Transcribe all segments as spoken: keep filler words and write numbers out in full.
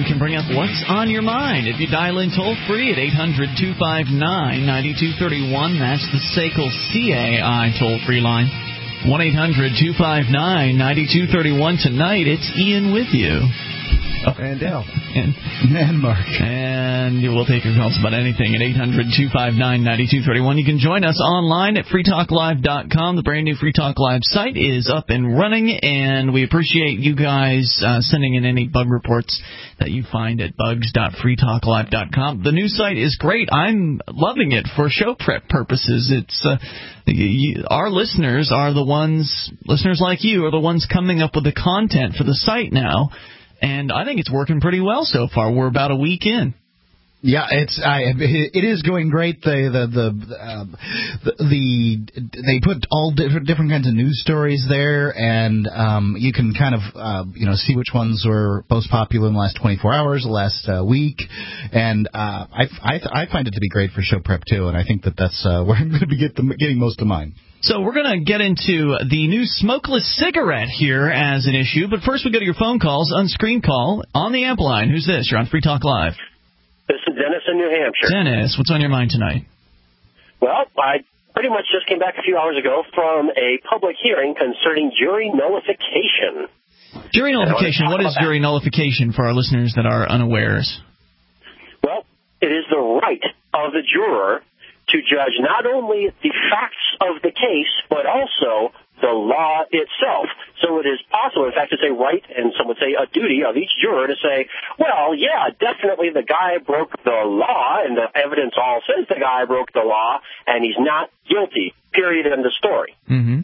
can bring up what's on your mind. If you dial in toll-free at eight hundred, two five nine, nine two three one, that's the S A C L C A I toll-free line. one eight hundred, two five nine, nine two three one. Tonight, it's Ian with you. Oh, and Al. And, and Mark. And we'll take your calls about anything at eight hundred, two five nine, nine two three one. You can join us online at free talk live dot com. The brand new Free Talk Live site is up and running, and we appreciate you guys uh, sending in any bug reports that you find at bugs dot free talk live dot com. The new site is great. I'm loving it for show prep purposes. It's uh, you, our listeners are the ones, listeners like you, are the ones coming up with the content for the site now. And I think it's working pretty well so far. We're about a week in. Yeah, it's I, it is going great. The the the, uh, the the they put all different different kinds of news stories there, and um, you can kind of uh, you know see which ones were most popular in the last twenty-four hours, the last uh, week, and uh, I I I find it to be great for show prep too, and I think that that's uh, where I'm going to be get the, getting most of mine. So we're going to get into the new smokeless cigarette here as an issue, but first we go to your phone calls, unscreened call on the amp line. Who's this? You're on Free Talk Live. This is Dennis in New Hampshire. Dennis, what's on your mind tonight? Well, I pretty much just came back a few hours ago from a public hearing concerning jury nullification. Jury nullification, what is jury nullification for our listeners that are unawares? Well, it is the right of the juror to judge not only the facts of the case, but also the law itself. So it is possible, in fact, it's a right, and some would say a duty of each juror to say, well, yeah, definitely the guy broke the law, and the evidence all says the guy broke the law, and he's not guilty, period, end of story. Mm-hmm.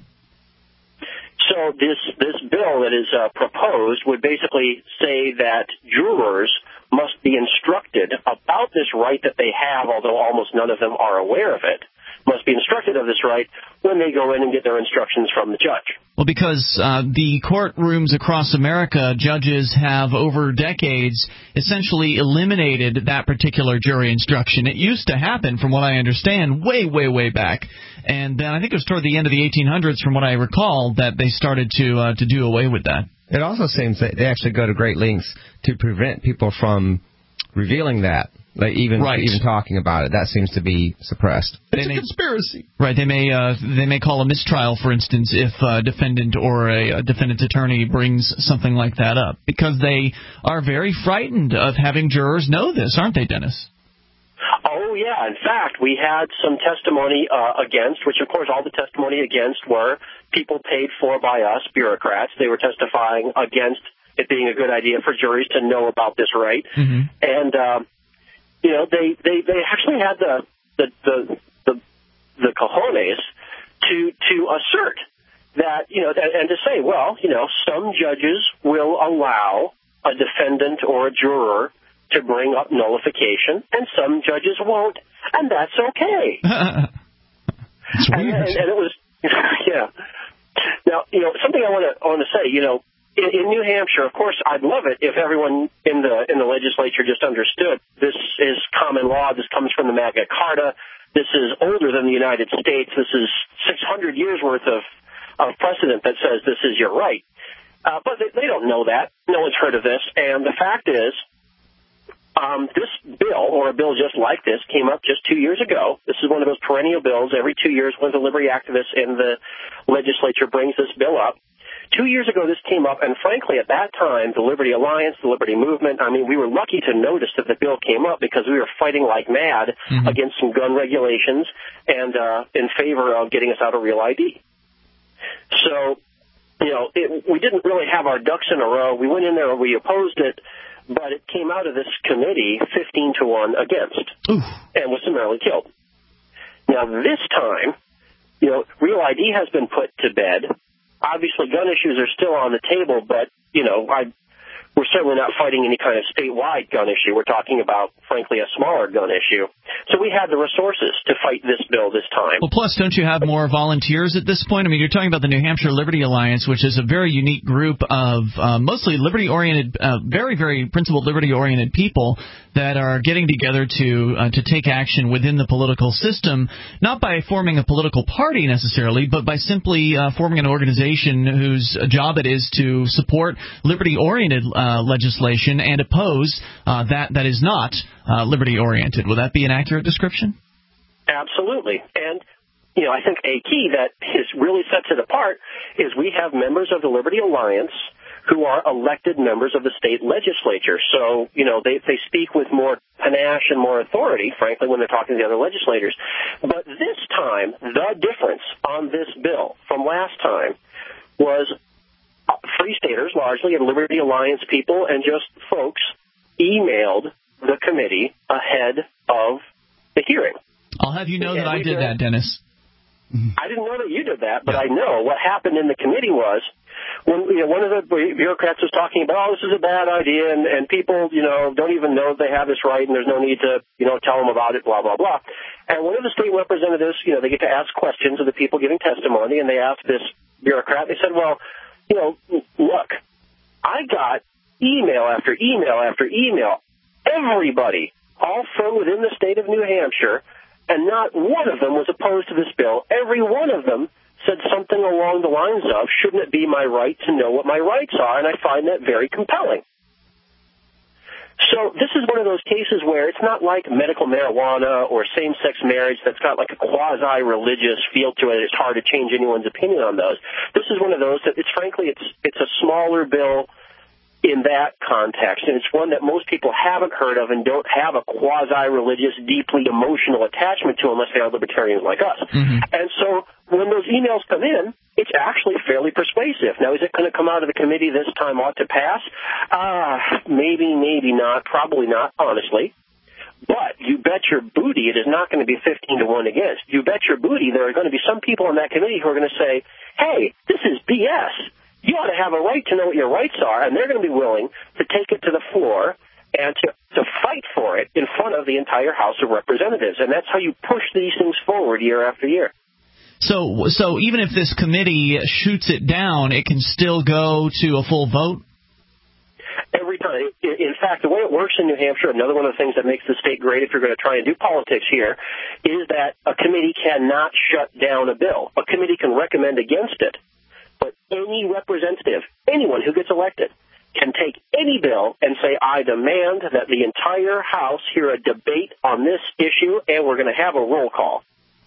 So this, this bill that is uh, proposed would basically say that jurors must be instructed about this right that they have, although almost none of them are aware of it, must be instructed of this right when they go in and get their instructions from the judge. Well, because uh, the courtrooms across America, judges have over decades essentially eliminated that particular jury instruction. It used to happen, from what I understand, way, way, way back. And then I think it was toward the end of the eighteen hundreds, from what I recall, that they started to uh, to do away with that. It also seems that they actually go to great lengths to prevent people from revealing that. Like even right. even talking about it, that seems to be suppressed. It's they a may, conspiracy. Right. They may uh, they may call a mistrial, for instance, if a defendant or a, a defendant's attorney brings something like that up, because they are very frightened of having jurors know this, aren't they, Dennis? Oh, yeah. In fact, we had some testimony uh, against, which, of course, all the testimony against were people paid for by us, bureaucrats. They were testifying against it being a good idea for juries to know about this right. Mm-hmm. And, uh, you know, they, they, they actually had the the, the the the cojones to to assert that, you know, and to say, well, you know, some judges will allow a defendant or a juror to bring up nullification, and some judges won't, and that's okay. It's and, weird. and, and it was, yeah. Now, you know, something I want to I want to say, you know, in, in New Hampshire, of course, I'd love it if everyone in the in the legislature just understood this is common law. This comes from the Magna Carta. This is older than the United States. This is six hundred years worth of, of precedent that says this is your right. Uh, but they, they don't know that. No one's heard of this. And the fact is, um, this bill, or a bill just like this, came up just two years ago. This is one of those perennial bills. Every two years, one of the liberty activists in the legislature brings this bill up. Two years ago, this came up, and frankly, at that time, the Liberty Alliance, the Liberty Movement, I mean, we were lucky to notice that the bill came up because we were fighting like mad mm-hmm. against some gun regulations and uh, in favor of getting us out of Real I D. So, you know, it, we didn't really have our ducks in a row. We went in there and we opposed it, but it came out of this committee fifteen to one against Oof. and was summarily killed. Now, this time, you know, Real I D has been put to bed. Obviously, gun issues are still on the table, but, you know, I, we're certainly not fighting any kind of statewide gun issue. We're talking about, frankly, a smaller gun issue. So we had the resources to fight this bill this time. Well, plus, don't you have more volunteers at this point? I mean, you're talking about the New Hampshire Liberty Alliance, which is a very unique group of uh, mostly liberty-oriented, uh, very, very principled liberty-oriented people that are getting together to uh, to take action within the political system, not by forming a political party necessarily, but by simply uh, forming an organization whose job it is to support liberty-oriented uh, uh, legislation and oppose uh, that that is not uh, liberty-oriented. Would that be an accurate description? Absolutely. And, you know, I think a key that is really sets it apart is we have members of the Liberty Alliance who are elected members of the state legislature. So, you know, they, they speak with more panache and more authority, frankly, when they're talking to the other legislators. But this time, the difference on this bill from last time was Free Staters, largely, and Liberty Alliance people and just folks emailed the committee ahead of the hearing. I'll have you know and that I did that, Dennis. I didn't know that you did that, but yeah. I know what happened in the committee was when you know, one of the bureaucrats was talking about, oh, this is a bad idea, and, and people, you know, don't even know they have this right, and there's no need to, you know, tell them about it, blah, blah, blah. And one of the state representatives, you know, they get to ask questions of the people giving testimony, and they asked this bureaucrat, they said, well, you know, look, I got email after email after email, everybody, all from within the state of New Hampshire, and not one of them was opposed to this bill. Every one of them said something along the lines of, shouldn't it be my right to know what my rights are? And I find that very compelling. So this is one of those cases where it's not like medical marijuana or same-sex marriage that's got like a quasi-religious feel to it. It's hard to change anyone's opinion on those. This is one of those that it's frankly, it's it's a smaller bill in that context, and it's one that most people haven't heard of and don't have a quasi-religious, deeply emotional attachment to unless they are libertarians like us. Mm-hmm. And so when those emails come in, it's actually fairly persuasive. Now, is it going to come out of the committee this time ought to pass? Uh, maybe, maybe not, probably not, honestly. But you bet your booty it is not going to be fifteen to one against. You bet your booty there are going to be some people in that committee who are going to say, hey, this is B S. You ought to have a right to know what your rights are, and they're going to be willing to take it to the floor and to, to fight for it in front of the entire House of Representatives. And that's how you push these things forward year after year. So, so even if this committee shoots it down, it can still go to a full vote? Every time. In fact, the way it works in New Hampshire, another one of the things that makes the state great if you're going to try and do politics here, is that a committee cannot shut down a bill. A committee can recommend against it. But any representative, anyone who gets elected, can take any bill and say, I demand that the entire House hear a debate on this issue, and we're going to have a roll call.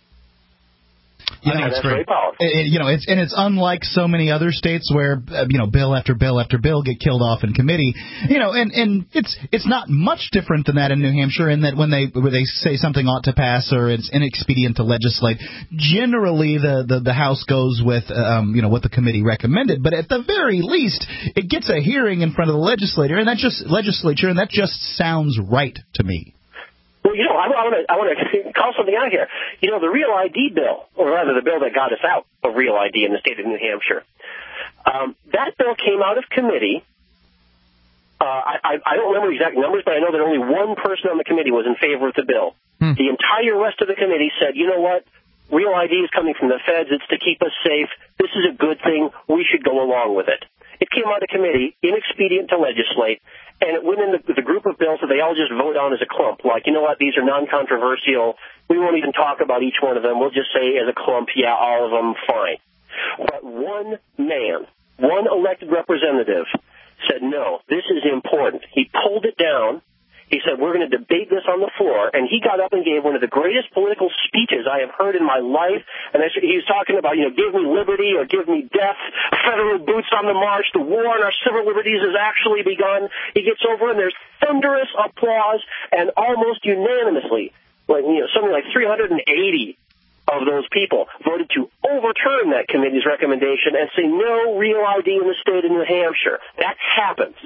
You know, that's very powerful. It, you know, it's and it's unlike so many other states where uh, you know bill after bill after bill get killed off in committee. You know, and, and it's it's not much different than that in New Hampshire. In that when they when they say something ought to pass or it's inexpedient to legislate, generally the, the, the House goes with um, you know what the committee recommended. But at the very least, it gets a hearing in front of the legislator, and that just legislature, and that just sounds right to me. Well, you know, I, I want to I want to call something out here. You know, the Real I D bill, or rather the bill that got us out of Real I D in the state of New Hampshire, um, that bill came out of committee. Uh, I, I don't remember exact numbers, but I know that only one person on the committee was in favor of the bill. Hmm. The entire rest of the committee said, you know what, Real I D is coming from the feds. It's to keep us safe. This is a good thing. We should go along with it. It came out of committee, inexpedient to legislate, and it went in the, the group of bills that they all just vote on as a clump. Like, you know what, these are non-controversial. We won't even talk about each one of them. We'll just say as a clump, yeah, all of them, fine. But one man, one elected representative said, no, this is important. He pulled it down. He said, we're going to debate this on the floor. And he got up and gave one of the greatest political speeches I have heard in my life. And he was talking about, you know, give me liberty or give me death, federal boots on the march, the war on our civil liberties has actually begun. He gets over and there's thunderous applause, and almost unanimously, like, you know, something like three hundred eighty of those people voted to overturn that committee's recommendation and say no Real I D in the state of New Hampshire. That happens.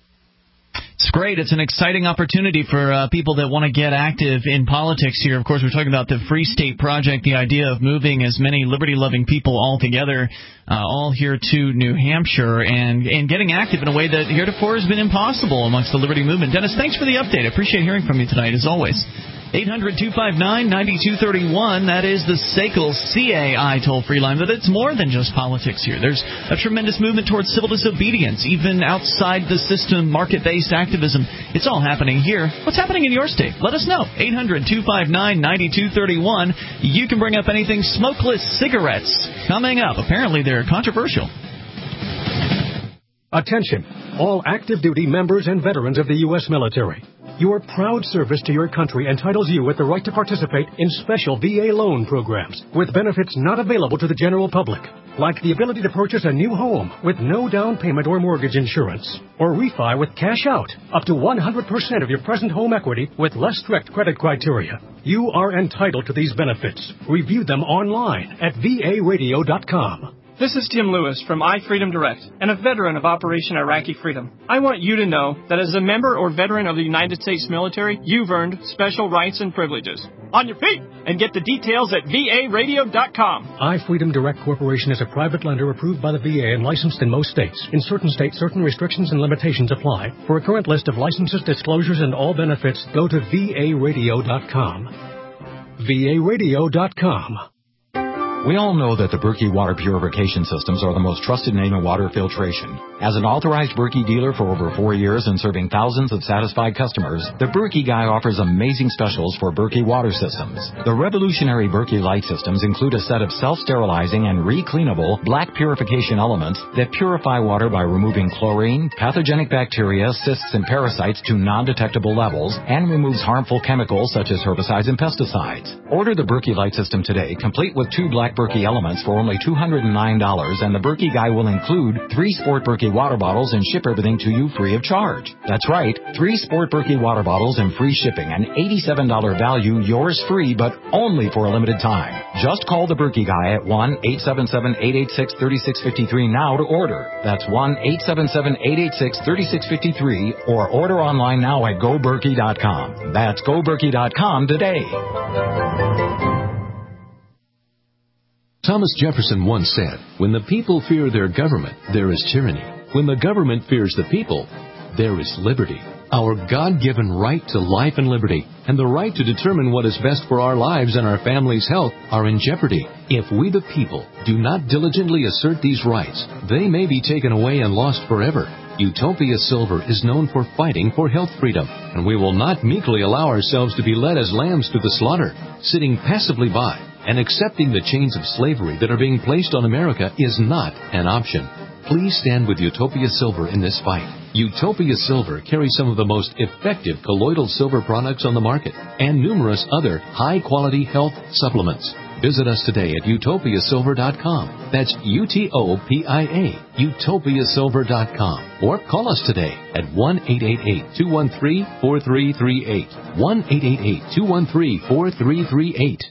It's great. It's an exciting opportunity for uh, people that want to get active in politics here. Of course, we're talking about the Free State Project, the idea of moving as many liberty-loving people all together, uh, all here to New Hampshire, and, and getting active in a way that heretofore has been impossible amongst the liberty movement. Dennis, thanks for the update. I appreciate hearing from you tonight, as always. eight hundred, two five nine, nine two three one. That is the S A C L C A I toll-free line. But it's more than just politics here. There's a tremendous movement towards civil disobedience, even outside the system, market-based activism. It's all happening here. What's happening in your state? Let us know. eight hundred, two five nine, nine two three one. You can bring up anything. Smokeless cigarettes coming up. Apparently they're controversial. Attention. all active duty members and veterans of the U S military. Your proud service to your country entitles you with the right to participate in special V A loan programs with benefits not available to the general public, like the ability to purchase a new home with no down payment or mortgage insurance, or refi with cash out up to one hundred percent of your present home equity with less strict credit criteria. You are entitled to these benefits. Review them online at V A radio dot com. This is Tim Lewis from iFreedom Direct and a veteran of Operation Iraqi Freedom. I want you to know that as a member or veteran of the United States military, you've earned special rights and privileges. On your feet! And get the details at V A radio dot com. iFreedom Direct Corporation is a private lender approved by the V A and licensed in most states. In certain states, certain restrictions and limitations apply. For a current list of licenses, disclosures, and all benefits, go to V A radio dot com. V A radio dot com. We all know that the Berkey water purification systems are the most trusted name in water filtration. As an authorized Berkey dealer for over four years and serving thousands of satisfied customers, the Berkey Guy offers amazing specials for Berkey water systems. The revolutionary Berkey Light systems include a set of self-sterilizing and re-cleanable black purification elements that purify water by removing chlorine, pathogenic bacteria, cysts, and parasites to non-detectable levels, and removes harmful chemicals such as herbicides and pesticides. Order the Berkey Light system today, complete with two black Berkey elements for only two hundred nine dollars, and the Berkey Guy will include three Sport Berkey water bottles and ship everything to you free of charge. That's right, three Sport Berkey water bottles and free shipping, an eighty-seven dollars value, yours free, but only for a limited time. Just call the Berkey Guy at one eight seven seven, eight eight six, three six five three now to order. That's one eight seven seven, eight eight six, three six five three, or order online now at go berkey dot com. That's go berkey dot com today. Thomas Jefferson once said, "When the people fear their government, there is tyranny. When the government fears the people, there is liberty." Our God-given right to life and liberty and the right to determine what is best for our lives and our family's health are in jeopardy. If we the people do not diligently assert these rights, they may be taken away and lost forever. Utopia Silver is known for fighting for health freedom, and we will not meekly allow ourselves to be led as lambs to the slaughter. Sitting passively by and accepting the chains of slavery that are being placed on America is not an option. Please stand with Utopia Silver in this fight. Utopia Silver carries some of the most effective colloidal silver products on the market and numerous other high-quality health supplements. Visit us today at utopia silver dot com. That's U T O P I A, utopia silver dot com. Or call us today at one eight eight eight, two one three, four three three eight. one eight eight eight, two one three, four three three eight.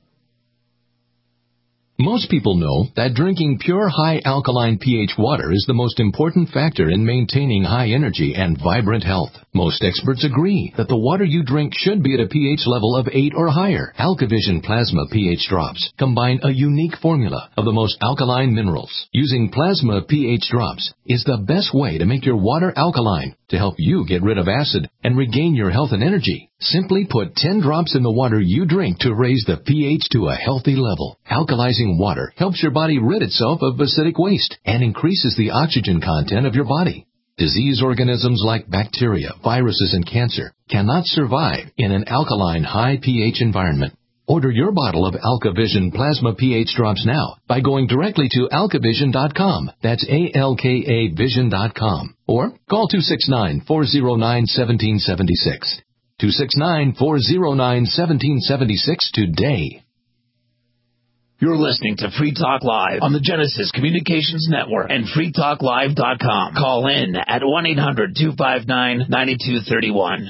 Most people know that drinking pure high alkaline pH water is the most important factor in maintaining high energy and vibrant health. Most experts agree that the water you drink should be at a pH level of eight or higher. AlkaVision Plasma pH drops combine a unique formula of the most alkaline minerals. Using Plasma pH drops is the best way to make your water alkaline to help you get rid of acid and regain your health and energy. Simply put ten drops in the water you drink to raise the pH to a healthy level. Alkalizing water helps your body rid itself of acidic waste and increases the oxygen content of your body. Disease organisms like bacteria, viruses, and cancer cannot survive in an alkaline high pH environment. Order your bottle of AlkaVision Plasma pH drops now by going directly to alka vision dot com. That's A L K A vision dot com. Or call two six nine, four zero nine, one seven seven six. two six nine, four zero nine, one seven seven six today. You're listening to Free Talk Live on the Genesis Communications Network and free talk live dot com. Call in at one eight hundred, two five nine, nine two three one.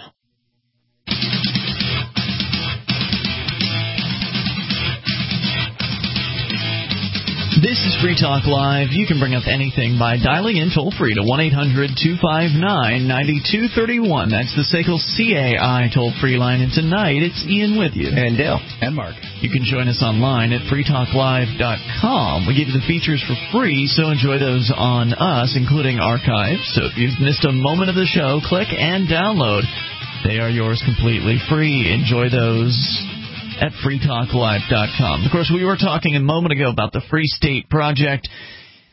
This is Free Talk Live. You can bring up anything by dialing in toll-free to one eight hundred, two five nine, nine two three one. That's the S A C L C A I toll-free line. And tonight, it's Ian with you. And Dale. And Mark. You can join us online at free talk live dot com. We give you the features for free, so enjoy those on us, including archives. So if you've missed a moment of the show, click and download. They are yours completely free. Enjoy those at free talk live dot com. Of course, we were talking a moment ago about the Free State Project.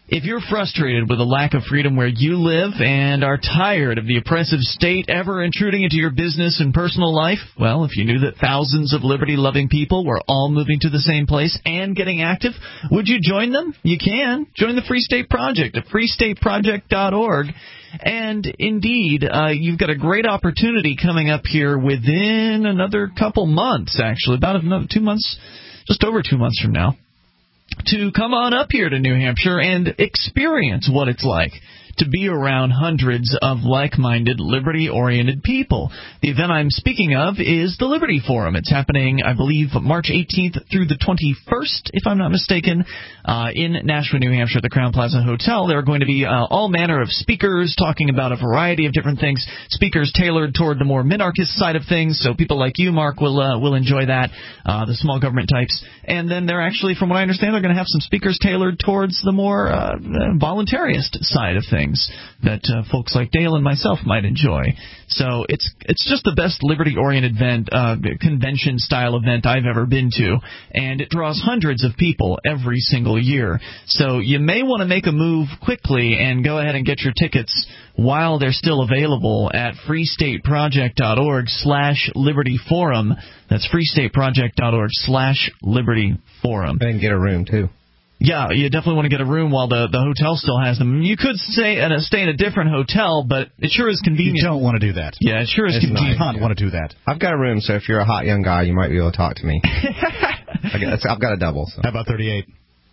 If you're frustrated with the lack of freedom where you live and are tired of the oppressive state ever intruding into your business and personal life, well, if you knew that thousands of liberty-loving people were all moving to the same place and getting active, would you join them? You can. Join the Free State Project at free state project dot org. And indeed, uh, you've got a great opportunity coming up here within another couple months, actually, about another two months, just over two months from now, to come on up here to New Hampshire and experience what it's like to be around hundreds of like-minded, liberty-oriented people. The event I'm speaking of is the Liberty Forum. It's happening, I believe, March eighteenth through the twenty-first, if I'm not mistaken, uh, in Nashua, New Hampshire, at the Crown Plaza Hotel. There are going to be uh, all manner of speakers talking about a variety of different things, speakers tailored toward the more minarchist side of things, so people like you, Mark, will uh, will enjoy that, uh, the small government types. And then they're actually, from what I understand, they're going to have some speakers tailored towards the more uh, voluntarist side of things that uh, folks like Dale and myself might enjoy. So it's it's just the best liberty-oriented event, uh, convention-style event I've ever been to, and it draws hundreds of people every single year. So you may want to make a move quickly and go ahead and get your tickets while they're still available at free state project dot org slash liberty forum. That's free state project dot org slash liberty forum. And get a room, too. Yeah, you definitely want to get a room while the, the hotel still has them. You could stay at a, stay in a different hotel, but it sure is convenient. You don't want to do that. Yeah, it sure is it's convenient. You don't want to do that. I've got a room, so if you're a hot young guy, you might be able to talk to me. I guess, I've got a double. So. How about thirty-eight?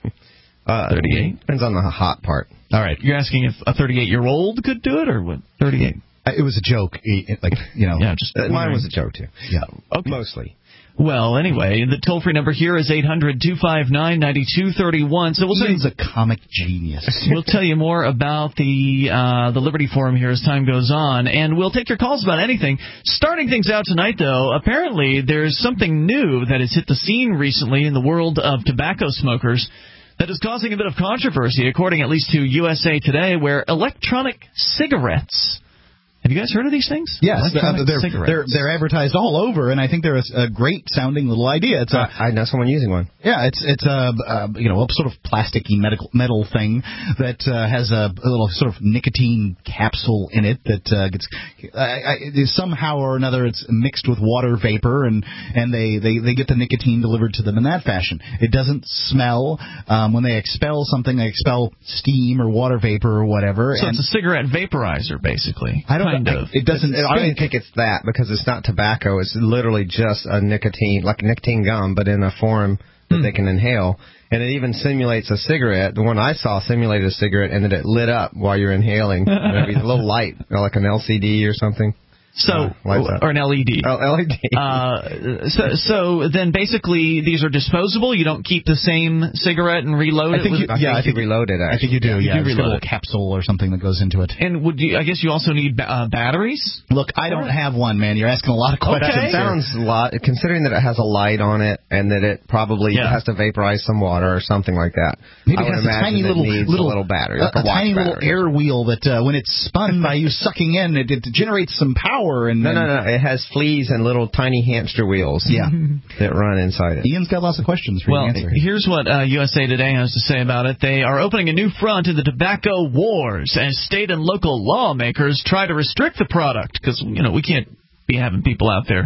Uh, thirty-eight? Depends on the hot part. All right. You're asking if a thirty-eight-year-old could do it, or what? thirty-eight? Uh, it was a joke. Like, you know. Yeah, just uh, mine was a joke, too. Yeah. Okay. Mostly. Well, anyway, the toll-free number here is eight hundred two five nine nine two three one. So we'll Ian's a comic genius. We'll tell you more about the uh, the Liberty Forum here as time goes on, and we'll take your calls about anything. Starting things out tonight, though, apparently there's something new that has hit the scene recently in the world of tobacco smokers that is causing a bit of controversy, according at least to U S A Today, where electronic cigarettes... Have you guys heard of these things? Yes, uh, they're, cigarettes. they're they're advertised all over, and I think they're a, a great sounding little idea. It's a, I, I know someone using one. Yeah, it's it's a, a you know a sort of plasticky medical metal thing that uh, has a, a little sort of nicotine capsule in it that uh, gets uh, I, somehow or another it's mixed with water vapor, and and they, they, they get the nicotine delivered to them in that fashion. It doesn't smell. Um, when they expel something, they expel steam or water vapor or whatever. So and it's a cigarette vaporizer, basically. I don't. Kind of. It doesn't. I don't think it's that because it's not tobacco. It's literally just a nicotine, like nicotine gum, but in a form that hmm. they can inhale. And it even simulates a cigarette. The one I saw simulated a cigarette, and then it lit up while you're inhaling. It'd be a little light, you know, like an L C D or something. So, uh, or an L E D. Oh, L E D. Uh, so, so then basically these are disposable. You don't keep the same cigarette and reload I it. Think with you, it? Yeah, I think I think you reload it. Actually. I think you do. Yeah, Yeah, you do it's got a reload little capsule or something that goes into it. And would you? I guess you also need uh, batteries. Look, I don't have one, man. You're asking a lot of questions. Okay. It sounds a lot, considering that it has a light on it and that it probably yeah. has to vaporize some water or something like that. Maybe I would it has a imagine tiny it little, needs little a little battery, like a, a, a tiny battery. little air wheel that uh, when it's spun by you sucking in, it, it generates some power. And no, no, no. It has fleas and little tiny hamster wheels. Yeah. that run inside it. Ian's got lots of questions for well, you to answer. Here's what uh, U S A Today has to say about it. They are opening a new front in the tobacco wars as state and local lawmakers try to restrict the product because, you know, we can't be having people out there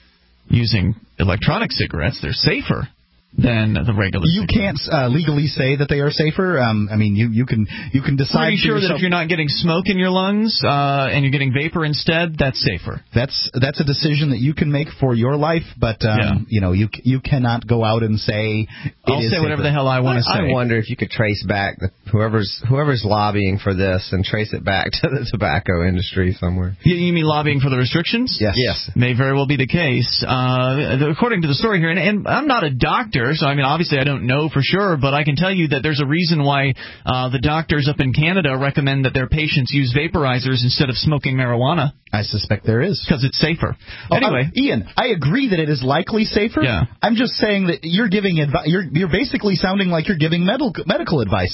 using electronic cigarettes. They're safer than the regular You cigarettes. can't uh, legally say that they are safer. Um, I mean, you, you can you can decide. Pretty sure that if you're not getting smoke in your lungs uh, and you're getting vapor instead, that's safer. That's that's a decision that you can make for your life, but um, Yeah. you know you you cannot go out and say. It I'll is say whatever safer. the hell I want to I, say. I wonder if you could trace back the, whoever's whoever's lobbying for this and trace it back to the tobacco industry somewhere. You, you mean lobbying for the restrictions? Yes. Yes. May very well be the case. Uh, according to the story here, and, and I'm not a doctor, so I mean, obviously I don't know for sure, but I can tell you that there's a reason why uh, the doctors up in Canada recommend that their patients use vaporizers instead of smoking marijuana. I suspect there is. Because it's safer. Oh, Anyway. uh, Ian, I agree that it is likely safer. Yeah. I'm just saying that you're giving advi- you're you're basically sounding like you're giving medical medical advice, and you're not a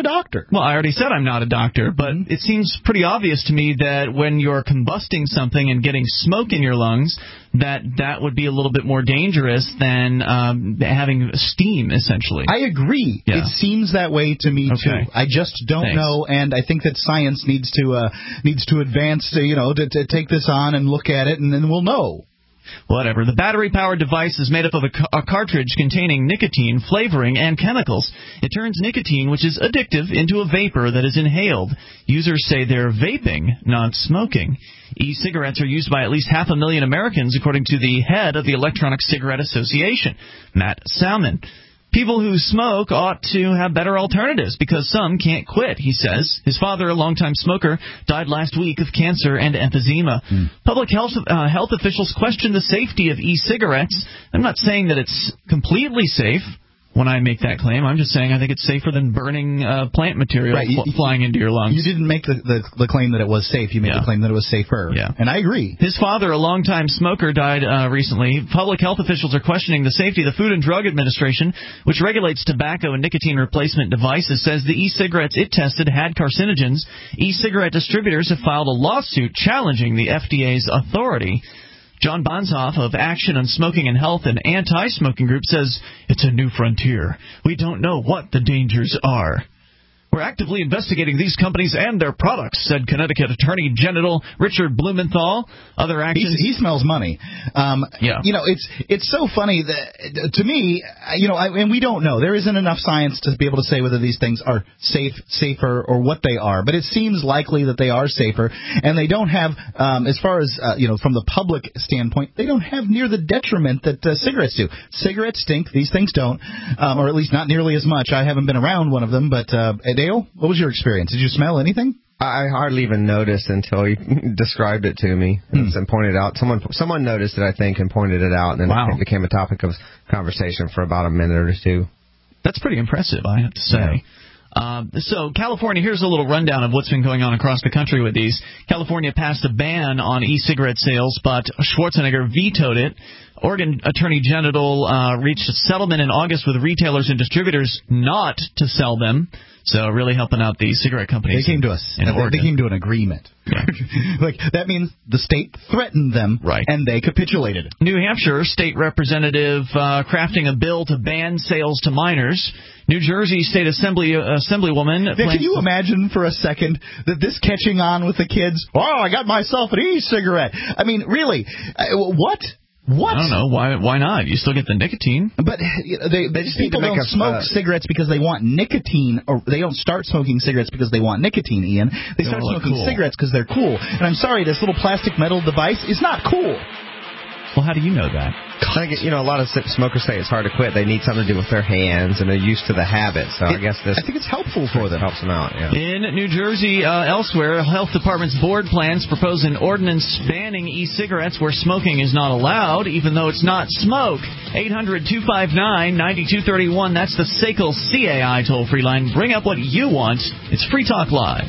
a doctor. Well, I already said I'm not a doctor, but mm-hmm. it seems pretty obvious to me that when you're combusting something and getting smoke in your lungs, that that would be a little bit more dangerous than um, having steam, essentially. I agree. Yeah. It seems that way to me, okay. too. I just don't Thanks. know, and I think that science needs to uh, needs to advance, to, you know, to, to take this on and look at it, and then we'll know. Whatever. The battery-powered device is made up of a, ca- a cartridge containing nicotine, flavoring, and chemicals. It turns nicotine, which is addictive, into a vapor that is inhaled. Users say they're vaping, not smoking. E-cigarettes are used by at least half a million Americans, according to the head of the Electronic Cigarette Association, Matt Salmon. People who smoke ought to have better alternatives because some can't quit, he says. His father, a longtime smoker, died last week of cancer and emphysema. Mm. Public health uh, health officials question the safety of e-cigarettes. I'm not saying that it's completely safe when I make that claim. I'm just saying I think it's safer than burning uh, plant material right. you, fl- flying into your lungs. You didn't make the, the, the claim that it was safe. You made yeah. the claim that it was safer. Yeah. And I agree. His father, a longtime smoker, died uh, recently. Public health officials are questioning the safety of the Food and Drug Administration, which regulates tobacco and nicotine replacement devices, says the e-cigarettes it tested had carcinogens. E-cigarette distributors have filed a lawsuit challenging the F D A's authority. John Bonsoff of Action on Smoking and Health, an anti-smoking group, says it's a new frontier. We don't know what the dangers are. We're actively investigating these companies and their products, said Connecticut Attorney General Richard Blumenthal. Other actions. He, he smells money. Um, yeah. You know, it's it's so funny that, to me, you know, I, and we don't know. There isn't enough science to be able to say whether these things are safe, safer, or what they are. But it seems likely that they are safer, and they don't have, um, as far as, uh, you know, from the public standpoint, they don't have near the detriment that uh, cigarettes do. Cigarettes stink. These things don't, um, or at least not nearly as much. I haven't been around one of them, but uh, Dale, what was your experience? Did you smell anything? I hardly even noticed until he described it to me hmm. and pointed out. Someone someone noticed it, I think, and pointed it out, and then wow. it became a topic of conversation for about a minute or two. That's pretty impressive, I have to say. Yeah. Uh, so, California, here's a little rundown of what's been going on across the country with these. California passed a ban on e-cigarette sales, but Schwarzenegger vetoed it. Oregon Attorney General uh, reached a settlement in August with retailers and distributors not to sell them. So really helping out the cigarette companies. They came to us. In they, Oregon. they came to an agreement. Yeah. Like that means the state threatened them, right. and they capitulated. New Hampshire state representative uh, crafting a bill to ban sales to minors. New Jersey state assembly uh, assemblywoman. Now, can you imagine for a second that this catching on with the kids? Oh, I got myself an e-cigarette. I mean, really, uh, what? What? I don't know. Why Why not? You still get the nicotine. But you know, they, they just people don't a, smoke uh, cigarettes because they want nicotine, or they don't start smoking cigarettes because they want nicotine, Ian. They start smoking cool. cigarettes because they're cool. And I'm sorry, this little plastic metal device is not cool. Well, how do you know that? I think, you know, a lot of smokers say it's hard to quit. They need something to do with their hands, and they're used to the habit. So it, I guess this. I think it's helpful for them. Helps them out. Yeah. In New Jersey, uh, elsewhere, Health Department's board plans propose an ordinance banning e-cigarettes where smoking is not allowed, even though it's not smoke. eight hundred two five nine nine two three one. That's the S A C L C A I toll-free line. Bring up what you want. It's Free Talk Live.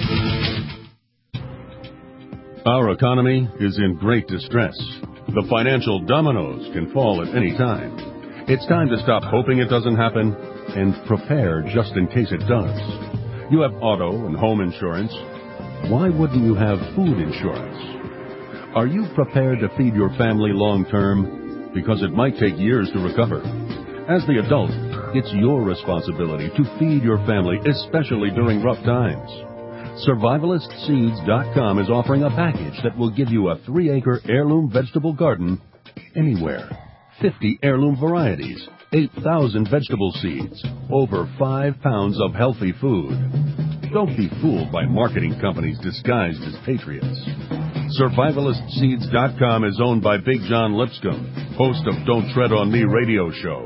Our economy is in great distress. The financial dominoes can fall at any time. It's time to stop hoping it doesn't happen and prepare just in case it does. You have auto and home insurance. Why wouldn't you have food insurance? Are you prepared to feed your family long term? Because it might take years to recover. As the adult, it's your responsibility to feed your family, especially during rough times. Survivalist Seeds dot com is offering a package that will give you a three-acre heirloom vegetable garden anywhere. fifty heirloom varieties, eight thousand vegetable seeds, over five pounds of healthy food. Don't be fooled by marketing companies disguised as patriots. Survivalist Seeds dot com is owned by Big John Lipscomb, host of Don't Tread on Me radio show.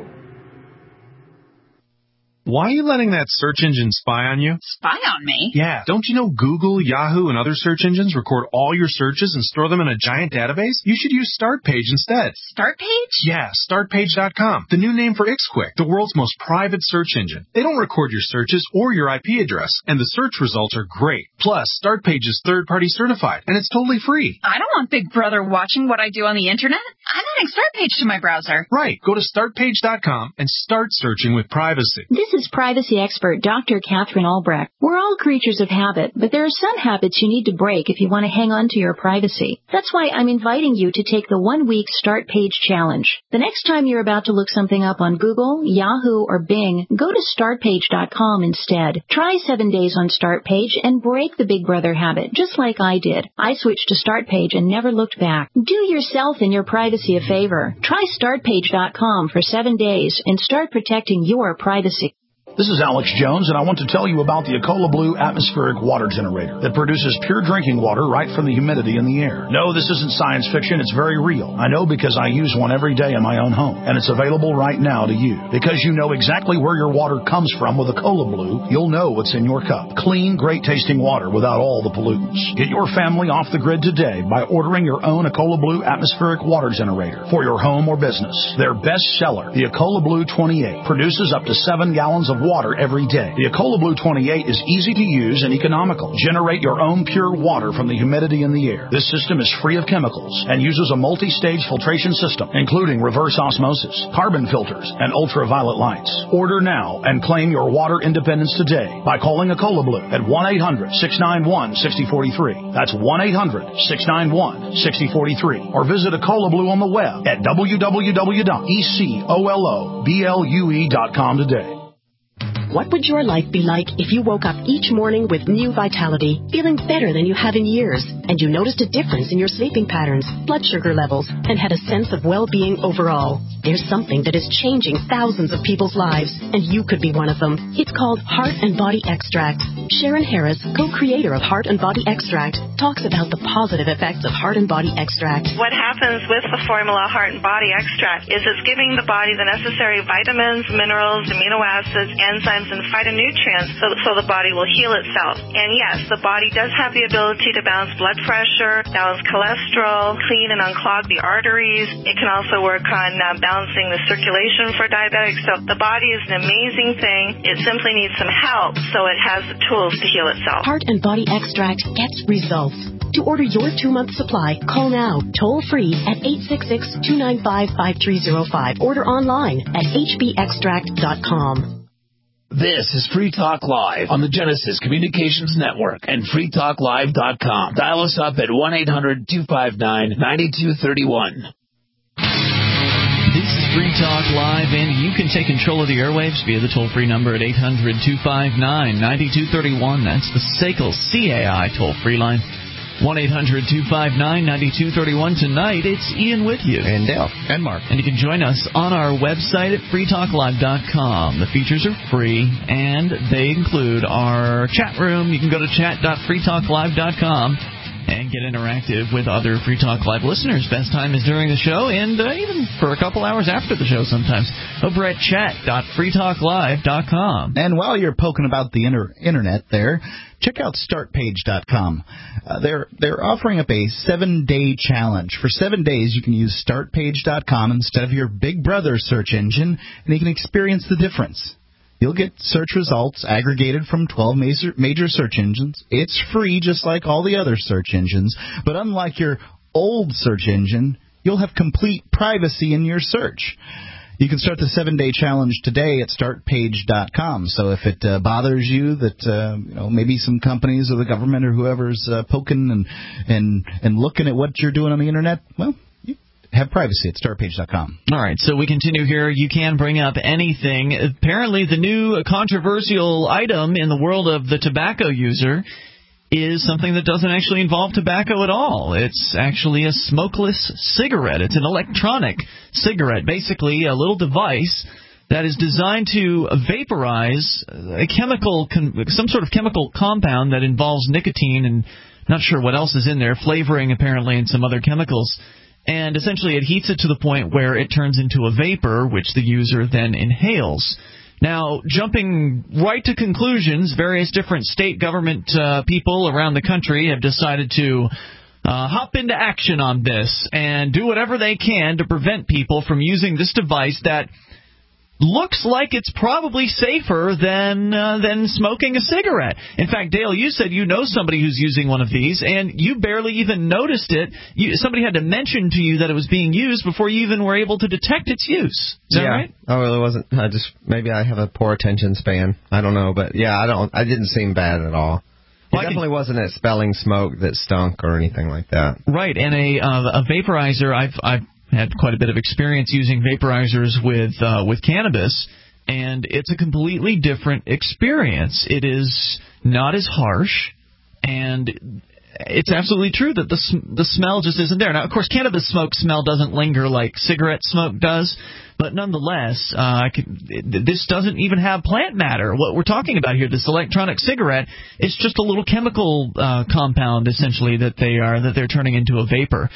Why are you letting that search engine spy on you? Spy on me? Yeah. Don't you know Google, Yahoo, and other search engines record all your searches and store them in a giant database? You should use StartPage instead. StartPage? Yeah, Start Page dot com. The new name for IxQuick, the world's most private search engine. They don't record your searches or your I P address, and the search results are great. Plus, StartPage is third-party certified, and it's totally free. I don't want Big Brother watching what I do on the Internet. I'm adding StartPage to my browser. Right. Go to Start Page dot com and start searching with privacy. This is privacy expert Doctor Catherine Albrecht. We're all creatures of habit, but there are some habits you need to break if you want to hang on to your privacy. That's why I'm inviting you to take the one-week Start Page Challenge. The next time you're about to look something up on Google, Yahoo, or Bing, go to start page dot com instead. Try seven days on Start Page and break the Big Brother habit, just like I did. I switched to Start Page and never looked back. Do yourself and your privacy a favor. Try start page dot com for seven days and start protecting your privacy. This is Alex Jones, and I want to tell you about the Ecola Blue atmospheric water generator that produces pure drinking water right from the humidity in the air. No, this isn't science fiction. It's very real. I know because I use one every day in my own home, and it's available right now to you. Because you know exactly where your water comes from with Ecola Blue, you'll know what's in your cup. Clean, great-tasting water without all the pollutants. Get your family off the grid today by ordering your own Ecola Blue atmospheric water generator for your home or business. Their best seller, the Ecola Blue twenty-eight, produces up to seven gallons of water every day. The Ecola Blue twenty-eight is easy to use and economical. Generate your own pure water from the humidity in the air. This system is free of chemicals and uses a multi-stage filtration system, including reverse osmosis, carbon filters, and ultraviolet lights. Order now and claim your water independence today by calling Ecola Blue at one eight hundred, six nine one, six zero four three. That's one eight hundred, six nine one, six zero four three. Or visit Ecola Blue on the web at w w w dot ecola blue dot com today. What would your life be like if you woke up each morning with new vitality, feeling better than you have in years, and you noticed a difference in your sleeping patterns, blood sugar levels, and had a sense of well-being overall? There's something that is changing thousands of people's lives, and you could be one of them. It's called Heart and Body Extract. Sharon Harris, co-creator of Heart and Body Extract, talks about the positive effects of Heart and Body Extract. What happens with the formula Heart and Body Extract is it's giving the body the necessary vitamins, minerals, amino acids, enzymes, and phytonutrients so, so the body will heal itself. And yes, the body does have the ability to balance blood pressure, balance cholesterol, clean and unclog the arteries. It can also work on uh, balancing the circulation for diabetics. So the body is an amazing thing. It simply needs some help so it has the tools to heal itself. Heart and Body Extract gets results. To order your two-month supply, call now, toll-free at eight six six, two nine five, five three zero five. Order online at h b extract dot com. This is Free Talk Live on the Genesis Communications Network and free talk live dot com. Dial us up at one eight hundred, two five nine, nine two three one. This is Free Talk Live, and you can take control of the airwaves via the toll-free number at eight hundred, two five nine, nine two three one. That's the S A C L C A I toll-free line. one eight hundred, two five nine, nine two three one. Tonight, it's Ian with you. And Dale. And Mark. And you can join us on our website at free talk live dot com. The features are free, and they include our chat room. You can go to chat dot free talk live dot com and get interactive with other Free Talk Live listeners. Best time is during the show, and uh, even for a couple hours after the show sometimes, over at chat dot free talk live dot com. And while you're poking about the inter- internet there, check out start page dot com. Uh, they're they're offering up a seven-day challenge. For seven days, you can use start page dot com instead of your Big Brother search engine, and you can experience the difference. You'll get search results aggregated from twelve major, major search engines. It's free, just like all the other search engines. But unlike your old search engine, you'll have complete privacy in your search. You can start the seven-day challenge today at start page dot com. So if it uh, bothers you that uh, you know maybe some companies or the government or whoever's uh, poking and and and looking at what you're doing on the internet, well, you have privacy at start page dot com. All right, so we continue here. You can bring up anything. Apparently, the new controversial item in the world of the tobacco user is something that doesn't actually involve tobacco at all. It's actually a smokeless cigarette. It's an electronic cigarette, basically a little device that is designed to vaporize a chemical, some sort of chemical compound that involves nicotine and not sure what else is in there, flavoring apparently and some other chemicals. And essentially it heats it to the point where it turns into a vapor, which the user then inhales. Now, jumping right to conclusions, various different state government uh, people around the country have decided to uh, hop into action on this and do whatever they can to prevent people from using this device that looks like it's probably safer than uh, than smoking a cigarette. In fact, Dale, you said you know somebody who's using one of these, and you barely even noticed it. You, somebody had to mention to you that it was being used before you even were able to detect its use. Is that yeah. right? Oh, well, it wasn't. I just maybe I have a poor attention span. I don't know, but yeah, I don't. I didn't seem bad at all. It well, definitely wasn't a spelling smoke that stunk or anything like that. Right, and a uh, a vaporizer. I've I've had quite a bit of experience using vaporizers with uh, with cannabis, and it's a completely different experience. It is not as harsh, and it's absolutely true that the the smell just isn't there. Now, of course, cannabis smoke smell doesn't linger like cigarette smoke does, but nonetheless, uh, I can, this doesn't even have plant matter. What we're talking about here, this electronic cigarette, is just a little chemical uh, compound, essentially, that they are that they're turning into a vapor.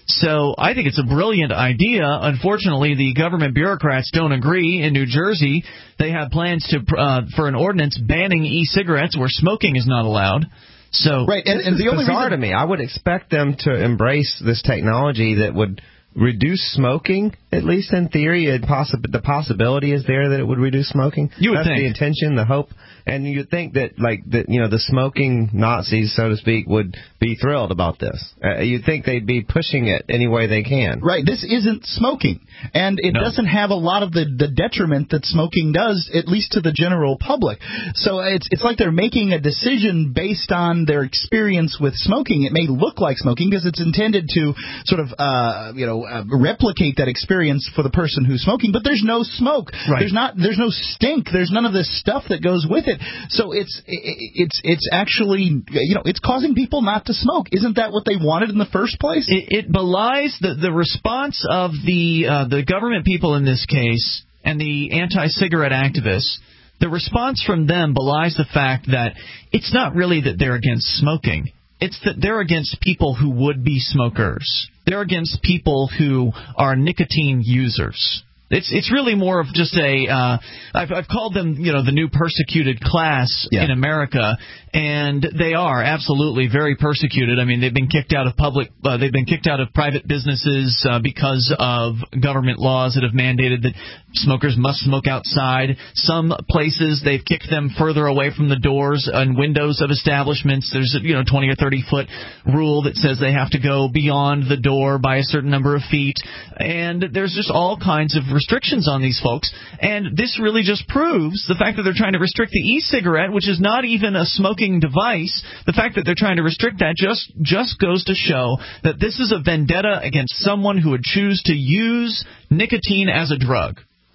So I think it's a brilliant idea. Unfortunately, the government bureaucrats don't agree. In New Jersey, they have plans to uh, for an ordinance banning e-cigarettes where smoking is not allowed. So right, and, and the only bizarre reason to me, I would expect them to embrace this technology that would reduce smoking, at least in theory. It possi- the possibility is there that it would reduce smoking. You would That's think. the intention, the hope. And you'd think that, like, the, you know, the smoking Nazis, so to speak, would be thrilled about this. Uh, you'd think they'd be pushing it any way they can. Right. This isn't smoking. And it no. doesn't have a lot of the, the detriment that smoking does, at least to the general public. So it's it's like they're making a decision based on their experience with smoking. It may look like smoking because it's intended to sort of, uh, you know, uh, replicate that experience for the person who's smoking. But there's no smoke. Right. There's not. There's no stink. There's none of this stuff that goes with it. So it's it's it's actually, you know, it's causing people not to smoke. Isn't that what they wanted in the first place? It, it belies the the response of the uh, the government people in this case and the anti-cigarette activists. The response from them belies the fact that it's not really that they're against smoking. It's that they're against people who would be smokers. They're against people who are nicotine users. It's it's really more of just a uh, I've I've called them, you know, the new persecuted class yeah. in America, and they are absolutely very persecuted. I mean, they've been kicked out of public, uh, they've been kicked out of private businesses uh, because of government laws that have mandated that smokers must smoke outside. Some places they've kicked them further away from the doors and windows of establishments. There's a, you know, twenty or thirty foot rule that says they have to go beyond the door by a certain number of feet, and there's just all kinds of restrictions on these folks, and this really just proves the fact that they're trying to restrict the e-cigarette, which is not even a smoking device. The fact that they're trying to restrict that just just goes to show that this is a vendetta against someone who would choose to use nicotine as a drug.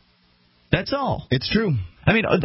That's all. It's true. I mean,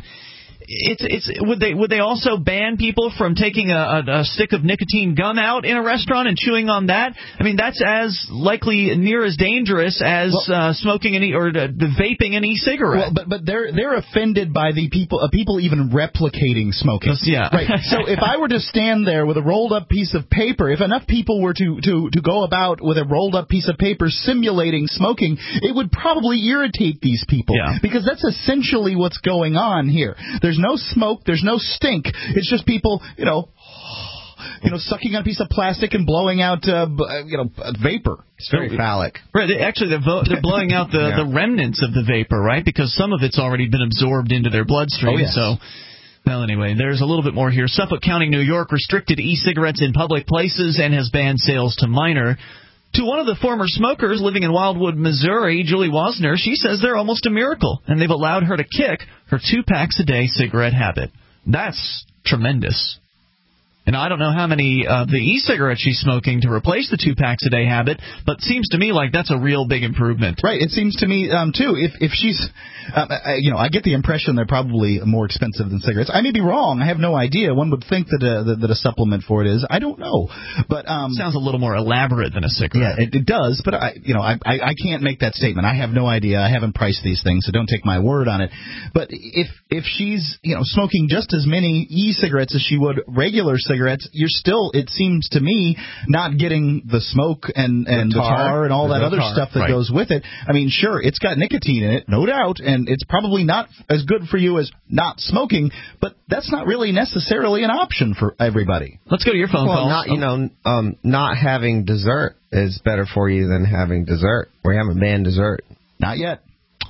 It's it's would they would they also ban people from taking a, a, a stick of nicotine gum out in a restaurant and chewing on that? I mean, that's as likely near as dangerous as well, uh, smoking an e or uh, vaping an e-cigarette. Well, but but they're they're offended by the people uh, people even replicating smoking. Yeah. Right. So if I were to stand there with a rolled up piece of paper, if enough people were to to to go about with a rolled up piece of paper simulating smoking, it would probably irritate these people yeah. because that's essentially what's going on here. There's no smoke. There's no stink. It's just people, you know, you know, sucking on a piece of plastic and blowing out, uh, you know, vapor. It's very phallic. Right. Actually, they're, vo- they're blowing out the, yeah. the remnants of the vapor, right? Because some of it's already been absorbed into their bloodstream. Oh, yes. So, well, anyway, there's a little bit more here. Suffolk County, New York, restricted e-cigarettes in public places and has banned sales to minor. To one of the former smokers living in Wildwood, Missouri, Julie Wasner, she says they're almost a miracle, and they've allowed her to kick her two packs a day cigarette habit. That's tremendous. And I don't know how many of uh, the e-cigarettes she's smoking to replace the two packs a day habit, but it seems to me like that's a real big improvement. Right. It seems to me um, too. If if she's, uh, I, you know, I get the impression they're probably more expensive than cigarettes. I may be wrong. I have no idea. One would think that a, that, that a supplement for it is. I don't know. But um, sounds a little more elaborate than a cigarette. Yeah, it, it does. But I, you know, I, I I can't make that statement. I have no idea. I haven't priced these things, so don't take my word on it. But if if she's, you know, smoking just as many e-cigarettes as she would regular cigarettes, you're still, it seems to me, not getting the smoke and, and the, tar, the tar and all that other tar. stuff that right. goes with it. I mean, sure, it's got nicotine in it, no doubt, and it's probably not as good for you as not smoking, but that's not really necessarily an option for everybody. Let's go to your phone well, call. Not, you know, um, not having dessert is better for you than having dessert. We haven't banned dessert. Not yet.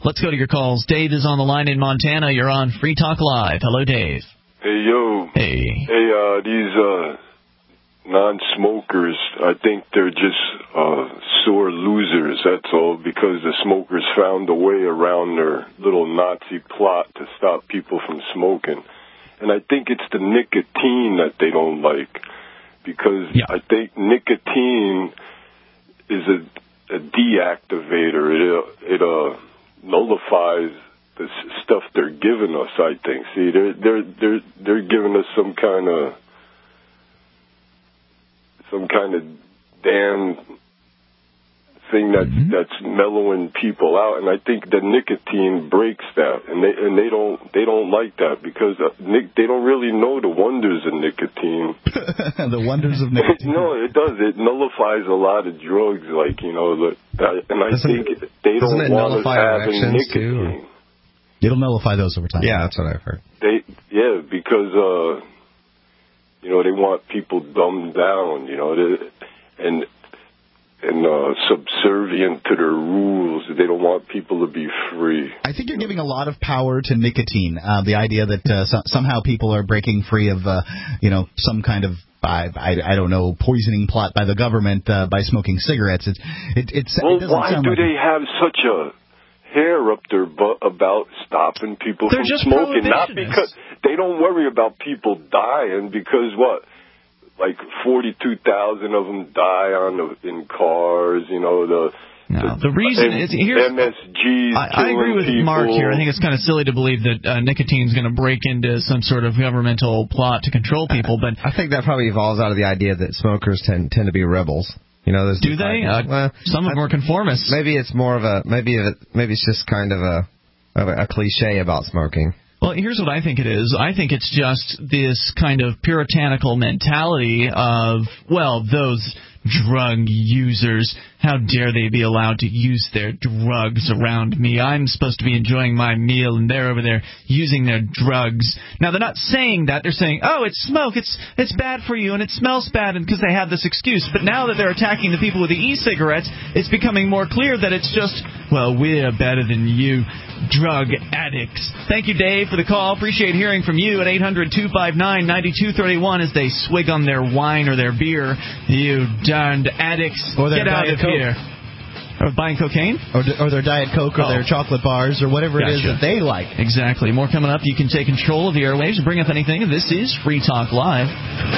Let's go to your calls. Dave is on the line in Montana. You're on Free Talk Live. Hello, Dave. Hey, yo. Hey. Hey, uh, these uh, non-smokers, I think they're just uh, sore losers, that's all, because the smokers found a way around their little Nazi plot to stop people from smoking. And I think it's the nicotine that they don't like, because yeah. I think nicotine is a, a deactivator. It, it uh, nullifies the stuff they're giving us, I think. See, they're they're they're they're giving us some kind of some kind of damn thing that mm-hmm. that's mellowing people out, and I think the nicotine breaks that, and they and they don't they don't like that because uh, nic- they don't really know the wonders of nicotine. The wonders of nicotine. No, it does. It nullifies a lot of drugs, like you know, the, uh, and I doesn't, think they don't want us having nicotine. Too, It'll nullify those over time. Yeah, that's what I've heard. They, yeah, because, uh, you know, they want people dumbed down, you know, they, and and uh, subservient to their rules. They don't want people to be free. I think you're giving a lot of power to nicotine. Uh, the idea that uh, so, somehow people are breaking free of, uh, you know, some kind of, I, I, I don't know, poisoning plot by the government uh, by smoking cigarettes. It, it, it's, well, it doesn't why sound do like they have such a hair up their butt about stopping people They're from just smoking? Not because they don't worry about people dying, because what? Like forty-two thousand of them die on the, in cars, you know, the No, the reason and is here's M S Gs. I, I agree with people. Mark here. I think it's kind of silly to believe that uh, nicotine is going to break into some sort of governmental plot to control people. But I think that probably evolves out of the idea that smokers tend tend to be rebels. You know, those do they? Uh, well, some of them are conformists. Maybe it's more of a maybe it, maybe it's just kind of a of a, a cliche about smoking. Well, here's what I think it is. I think it's just this kind of puritanical mentality of, well, those drug users, how dare they be allowed to use their drugs around me? I'm supposed to be enjoying my meal, and they're over there using their drugs. Now, they're not saying that. They're saying, oh, it's smoke, it's it's bad for you, and it smells bad, and because they have this excuse. But now that they're attacking the people with the e-cigarettes, it's becoming more clear that it's just, well, we're better than you, drug addicts. Thank you, Dave, for the call. Appreciate hearing from you at eight hundred two five nine nine two three one as they swig on their wine or their beer. You darned addicts, or get out of Coke. here. Or buying cocaine? Or, or their Diet Coke or oh. their chocolate bars or whatever gotcha. it is that they like. Exactly. More coming up. You can take control of the airwaves and bring up anything. This is Free Talk Live.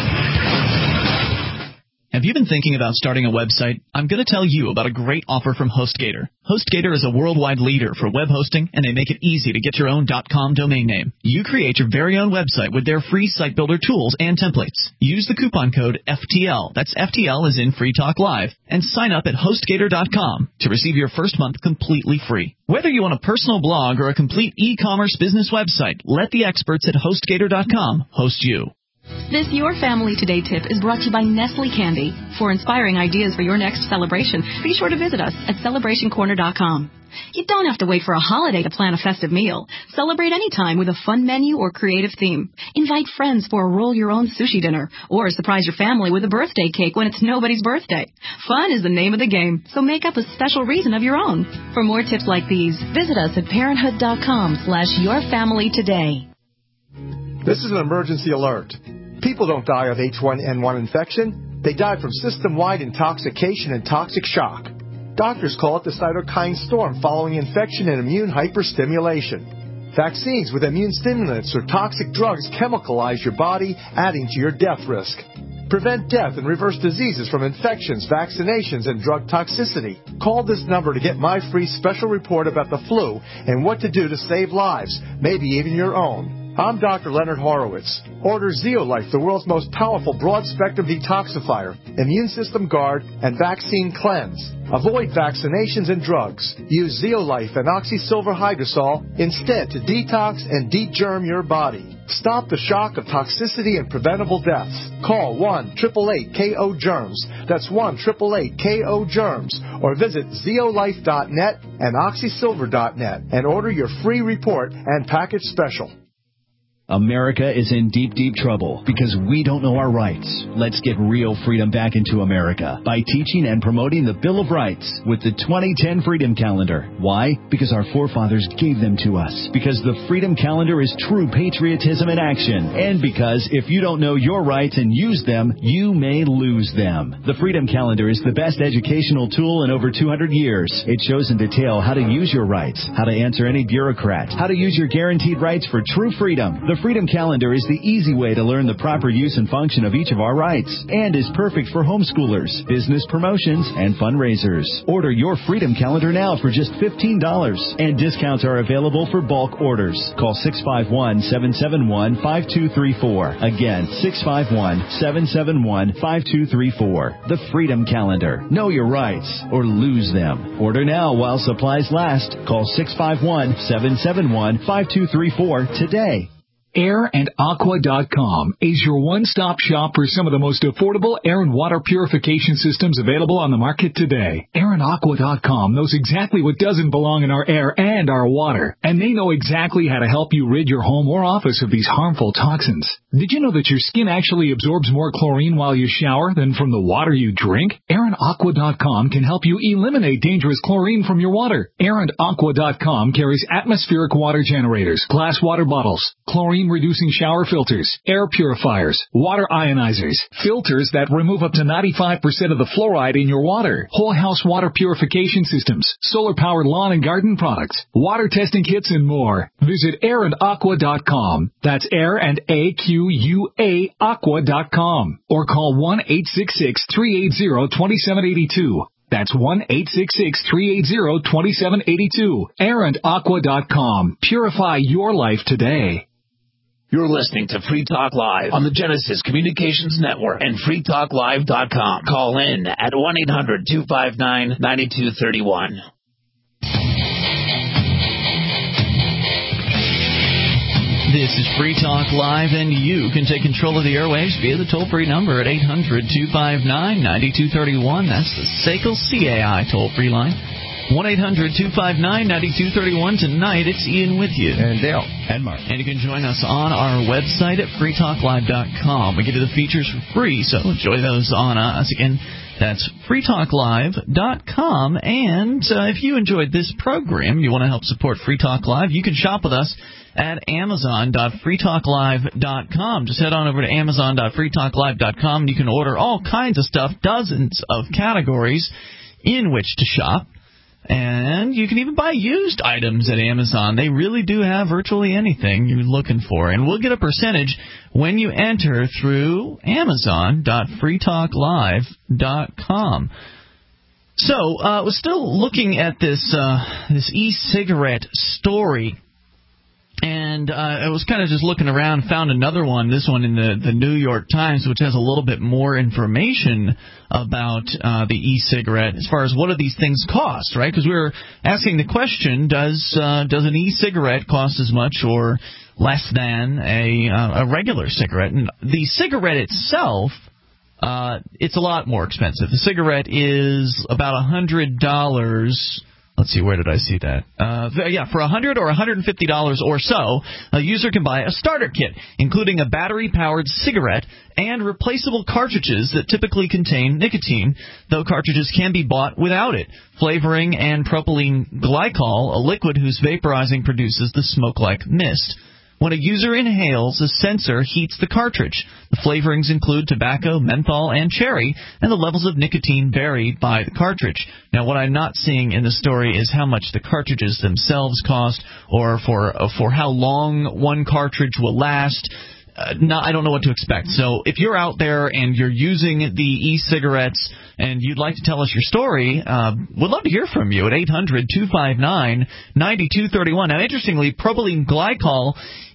Have you been thinking about starting a website? I'm going to tell you about a great offer from HostGator. HostGator is a worldwide leader for web hosting, and they make it easy to get your own .com domain name. You create your very own website with their free site builder tools and templates. Use the coupon code F T L, that's F T L as in Free Talk Live, and sign up at HostGator dot com to receive your first month completely free. Whether you want a personal blog or a complete e-commerce business website, let the experts at HostGator dot com host you. This Your Family Today tip is brought to you by Nestle Candy. For inspiring ideas for your next celebration, be sure to visit us at celebration corner dot com. You don't have to wait for a holiday to plan a festive meal. Celebrate anytime with a fun menu or creative theme. Invite friends for a roll-your-own sushi dinner, or surprise your family with a birthday cake when it's nobody's birthday. Fun is the name of the game, so make up a special reason of your own. For more tips like these, visit us at parenthood dot com slash your family today. This is an emergency alert. People don't die of H one N one infection. They die from system-wide intoxication and toxic shock. Doctors call it the cytokine storm following infection and immune hyperstimulation. Vaccines with immune stimulants or toxic drugs chemicalize your body, adding to your death risk. Prevent death and reverse diseases from infections, vaccinations, and drug toxicity. Call this number to get my free special report about the flu and what to do to save lives, maybe even your own. I'm Doctor Leonard Horowitz. Order Zeolife, the world's most powerful broad-spectrum detoxifier, immune system guard, and vaccine cleanse. Avoid vaccinations and drugs. Use Zeolife and Oxysilver Hydrosol instead to detox and de-germ your body. Stop the shock of toxicity and preventable deaths. Call one eight eight eight K O germs. That's one eight eight eight K O germs. Or visit zeolife dot net and oxysilver dot net and order your free report and package special. America is in deep, deep trouble because we don't know our rights. Let's get real freedom back into America by teaching and promoting the Bill of Rights with the twenty ten Freedom Calendar. Why? Because our forefathers gave them to us. Because the Freedom Calendar is true patriotism in action. And because if you don't know your rights and use them, you may lose them. The Freedom Calendar is the best educational tool in over two hundred years. It shows in detail how to use your rights, how to answer any bureaucrat, how to use your guaranteed rights for true freedom. The Freedom Calendar is the easy way to learn the proper use and function of each of our rights and is perfect for homeschoolers, business promotions, and fundraisers. Order your Freedom Calendar now for just fifteen dollars, and discounts are available for bulk orders. Call six five one, seven seven one, five two three four. Again, six five one, seven seven one, five two three four. The Freedom Calendar. Know your rights or lose them. Order now while supplies last. Call six five one, seven seven one, five two three four today. air and aqua dot com is your one-stop shop for some of the most affordable air and water purification systems available on the market today. air and aqua dot com knows exactly what doesn't belong in our air and our water, and they know exactly how to help you rid your home or office of these harmful toxins. Did you know that your skin actually absorbs more chlorine while you shower than from the water you drink? air and aqua dot com can help you eliminate dangerous chlorine from your water. air and aqua dot com carries atmospheric water generators, glass water bottles, chlorine reducing shower filters, air purifiers, water ionizers, filters that remove up to ninety-five percent of the fluoride in your water, whole house water purification systems, solar powered lawn and garden products, water testing kits, and more. Visit air and aqua dot com. That's air and A Q U A aqua dot com. Or call one eight six six, three eight zero, two seven eight two. That's one eight six six, three eight zero, two seven eight two. air and aqua dot com. Purify your life today. You're listening to Free Talk Live on the Genesis Communications Network and free talk live dot com. Call in at one eight hundred, two five nine, nine two three one. This is Free Talk Live, and you can take control of the airwaves via the toll-free number at eight hundred, two five nine, nine two three one. That's the S A C L C A I toll-free line. one eight hundred, two five nine, nine two three one. Tonight, it's Ian with you. And Dale. And Mark. And you can join us on our website at free talk live dot com. We give you the features for free, so enjoy those on us. Again, that's free talk live dot com. And uh, if you enjoyed this program, you want to help support Free Talk Live, you can shop with us at amazon dot free talk live dot com. Just head on over to amazon dot free talk live dot com. You can order all kinds of stuff, dozens of categories in which to shop. And you can even buy used items at Amazon. They really do have virtually anything you're looking for. And we'll get a percentage when you enter through amazon dot free talk live dot com. So, uh, we're still looking at this uh, this e-cigarette story. And uh, I was kind of just looking around, found another one, this one in the, the New York Times, which has a little bit more information about uh, the e-cigarette as far as what do these things cost, right? Because we were asking the question, does uh, does an e-cigarette cost as much or less than a, uh, a regular cigarette? And the cigarette itself, uh, it's a lot more expensive. The cigarette is about one hundred dollars. Let's see, where did I see that? Uh, yeah, for one hundred dollars or one hundred fifty dollars or so, a user can buy a starter kit, including a battery-powered cigarette and replaceable cartridges that typically contain nicotine, though cartridges can be bought without it. Flavoring and propylene glycol, a liquid whose vaporizing produces the smoke-like mist. When a user inhales, a sensor heats the cartridge. The flavorings include tobacco, menthol, and cherry, and the levels of nicotine vary by the cartridge. Now, what I'm not seeing in the story is how much the cartridges themselves cost or for uh, for how long one cartridge will last. Uh, no, I don't know what to expect. So if you're out there and you're using the e-cigarettes and you'd like to tell us your story, uh, we'd love to hear from you at eight hundred, two five nine, nine two three one. Now, interestingly, propylene glycol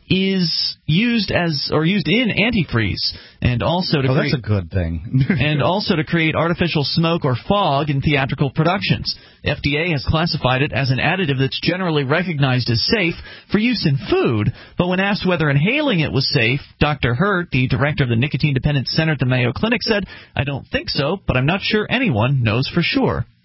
is used as or used in antifreeze and also to oh, create, that's a good thing. and also to create artificial smoke or fog in theatrical productions. The F D A has classified it as an additive that's generally recognized as safe for use in food, but when asked whether inhaling it was safe, Doctor Hurt, the director of the Nicotine Dependence Center at the Mayo Clinic, said, "I don't think so, but I'm not sure anyone knows for sure."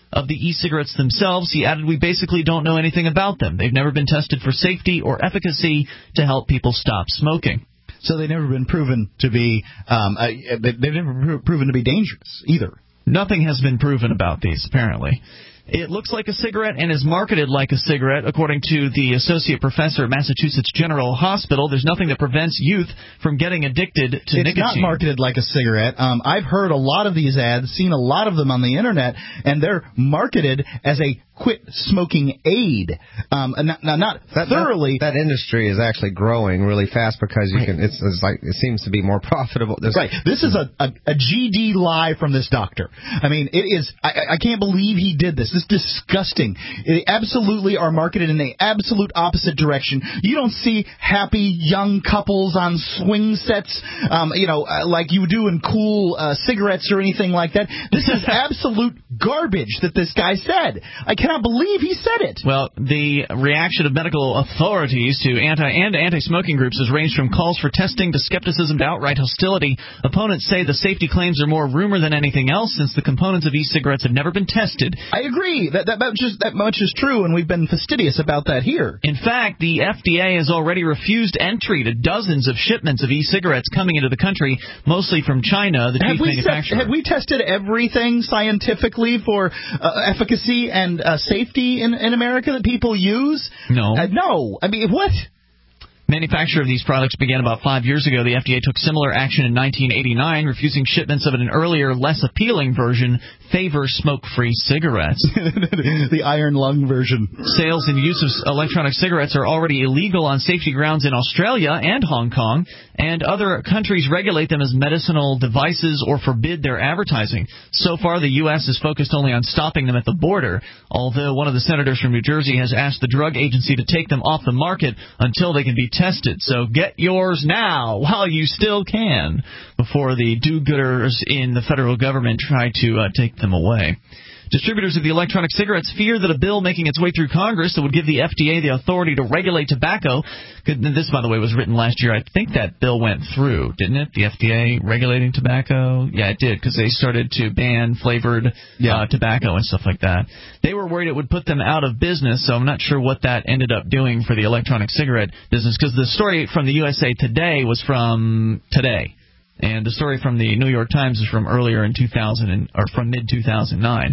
of the e-cigarettes themselves. He added, we basically don't know anything about them. They've never been tested for safety or efficacy to help people stop smoking. So they've never been proven to be, um, uh, they've never proven to be dangerous either. Nothing has been proven about these, apparently. It looks like a cigarette and is marketed like a cigarette, according to the associate professor at Massachusetts General Hospital. There's nothing that prevents youth from getting addicted to it's nicotine. It's not marketed like a cigarette. Um, I've heard a lot of these ads, seen a lot of them on the Internet, and they're marketed as a quit smoking aid. Um, not, not that, thoroughly. That, that industry is actually growing really fast because you right. can. It's, it's like it seems to be more profitable. There's, right. This is a, a, a G D lie from this doctor. I mean, it is. I, I can't believe he did this. This is disgusting. They absolutely are marketed in the absolute opposite direction. You don't see happy young couples on swing sets, um, you know, uh, like you do in cool uh, cigarettes or anything like that. This is absolute garbage that this guy said. I can't. I cannot believe he said it. Well, the reaction of medical authorities to anti and anti-smoking groups has ranged from calls for testing to skepticism to outright hostility. Opponents say the safety claims are more rumor than anything else, since the components of e-cigarettes have never been tested. I agree. That, that, much is, that much is true, and we've been fastidious about that here. In fact, the F D A has already refused entry to dozens of shipments of e-cigarettes coming into the country, mostly from China, the chief have manufacturer. Set, have we tested everything scientifically for uh, efficacy and uh, safety in, in America that people use? No. Uh, no. I mean, what? Manufacture of these products began about five years ago. The F D A took similar action in nineteen eighty-nine, refusing shipments of an earlier, less appealing version, Favor smoke-free cigarettes. The iron lung version. Sales and use of electronic cigarettes are already illegal on safety grounds in Australia and Hong Kong, and other countries regulate them as medicinal devices or forbid their advertising. So far, the U S is focused only on stopping them at the border, although one of the senators from New Jersey has asked the drug agency to take them off the market until they can be tested. So get yours now while you still can, before the do-gooders in the federal government try to uh, take them away. Distributors of the electronic cigarettes fear that a bill making its way through Congress that would give the F D A the authority to regulate tobacco could, this, by the way, was written last year. I think that bill went through, didn't it? The F D A regulating tobacco? Yeah, it did, because they started to ban flavored yeah. uh, tobacco and stuff like that. They were worried it would put them out of business, so I'm not sure what that ended up doing for the electronic cigarette business, because the story from the U S A Today was from today. And the story from the New York Times is from earlier in two thousand, or from mid two thousand nine.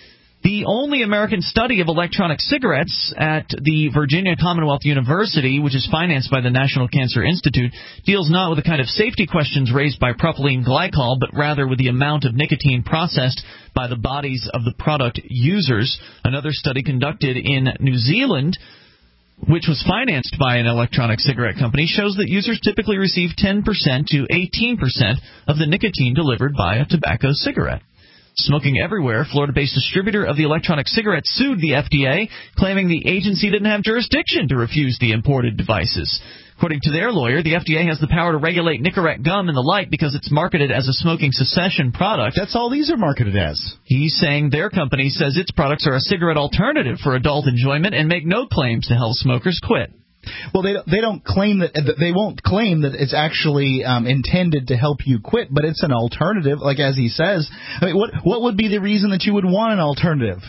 The only American study of electronic cigarettes at the Virginia Commonwealth University, which is financed by the National Cancer Institute, deals not with the kind of safety questions raised by propylene glycol, but rather with the amount of nicotine processed by the bodies of the product users. Another study conducted in New Zealand, which was financed by an electronic cigarette company, shows that users typically receive ten percent to eighteen percent of the nicotine delivered by a tobacco cigarette. Smoking Everywhere, Florida-based distributor of the electronic cigarettes, sued the F D A, claiming the agency didn't have jurisdiction to refuse the imported devices. According to their lawyer, the F D A has the power to regulate Nicorette gum and the like because it's marketed as a smoking cessation product. That's all these are marketed as. He's saying their company says its products are a cigarette alternative for adult enjoyment and make no claims to help smokers quit. Well, they they don't claim that they won't claim that it's actually um, intended to help you quit, but it's an alternative, like as he says. I mean, what what would be the reason that you would want an alternative?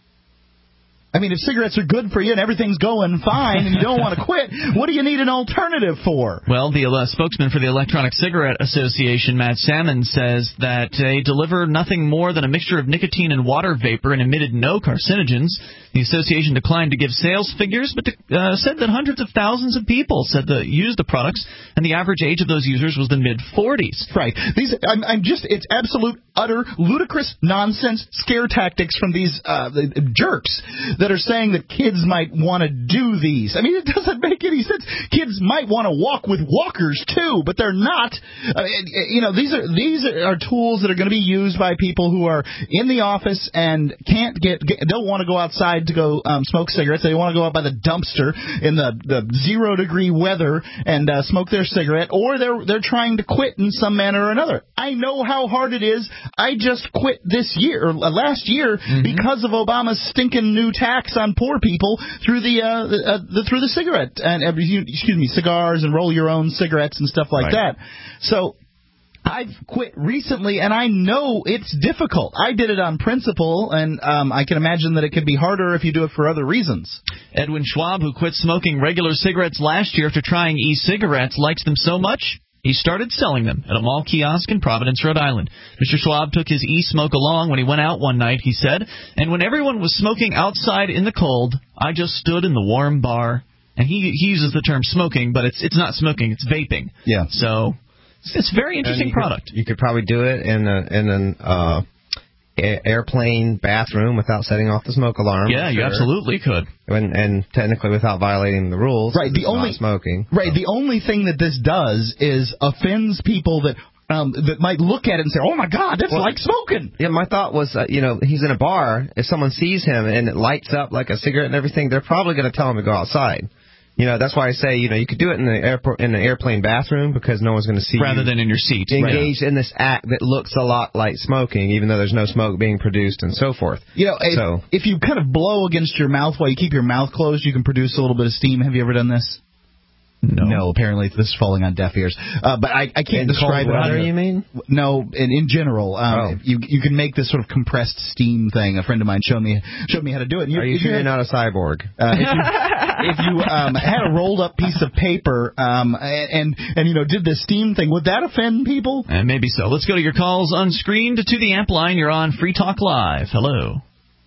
I mean, if cigarettes are good for you and everything's going fine and you don't want to quit, what do you need an alternative for? Well, the uh, spokesman for the Electronic Cigarette Association, Matt Salmon, says that they deliver nothing more than a mixture of nicotine and water vapor and emitted no carcinogens. The association declined to give sales figures, but uh, said that hundreds of thousands of people said that used the products, and the average age of those users was the mid-forties. Right. These, I'm, I'm just, it's absolute, utter, ludicrous nonsense scare tactics from these uh, jerks that are saying that kids might want to do these. I mean, it doesn't make any sense. Kids might want to walk with walkers too, but they're not. Uh, you know, these are these are tools that are going to be used by people who are in the office and can't get, get don't want to go outside to go um, smoke cigarettes. They want to go out by the dumpster in the, the zero degree weather and uh, smoke their cigarette, or they're they're trying to quit in some manner or another. I know how hard it is. I just quit this year or last year mm-hmm. because of Obama's stinking new tax on poor people through the, uh, the, uh, the through the cigarette and uh, excuse me cigars and roll your own cigarettes and stuff like right. that. So I've quit recently, and I know it's difficult. I did it on principle, and um, I can imagine that it could be harder if you do it for other reasons. Edwin Schwab, who quit smoking regular cigarettes last year after trying e-cigarettes, likes them so much he started selling them at a mall kiosk in Providence, Rhode Island. Mister Schwab took his e-smoke along when he went out one night, he said, and when everyone was smoking outside in the cold, I just stood in the warm bar. And he, he uses the term smoking, but it's it's not smoking, it's vaping. Yeah. So it's a very interesting you product. Could, you could probably do it in a, in an uh, a- airplane bathroom without setting off the smoke alarm. Yeah, you sure. absolutely could. And, and technically without violating the rules. Right. The it's only not smoking. Right. The only thing that this does is offends people that. Um, that might look at it and say, oh, my God, that's well, like smoking. Yeah, my thought was, uh, you know, he's in a bar. If someone sees him and it lights up like a cigarette and everything, they're probably going to tell him to go outside. You know, that's why I say, you know, you could do it in the airport, in the airplane bathroom because no one's going to see rather you than in your seat. Engaged right. in this act that looks a lot like smoking, even though there's no smoke being produced and so forth. You know, if, so, if you kind of blow against your mouth while you keep your mouth closed, you can produce a little bit of steam. Have you ever done this? No. No, apparently this is falling on deaf ears. Uh, but I, I can't in describe cold it. weather, you mean? No, in, in general, um, oh. you you can make this sort of compressed steam thing. A friend of mine showed me showed me how to do it. You, Are you sure you you're not a cyborg? Uh, if you, if you um, had a rolled up piece of paper um, and, and and you know did the steam thing, would that offend people? And maybe so. Let's go to your calls unscreened to the amp line. You're on Free Talk Live. Hello.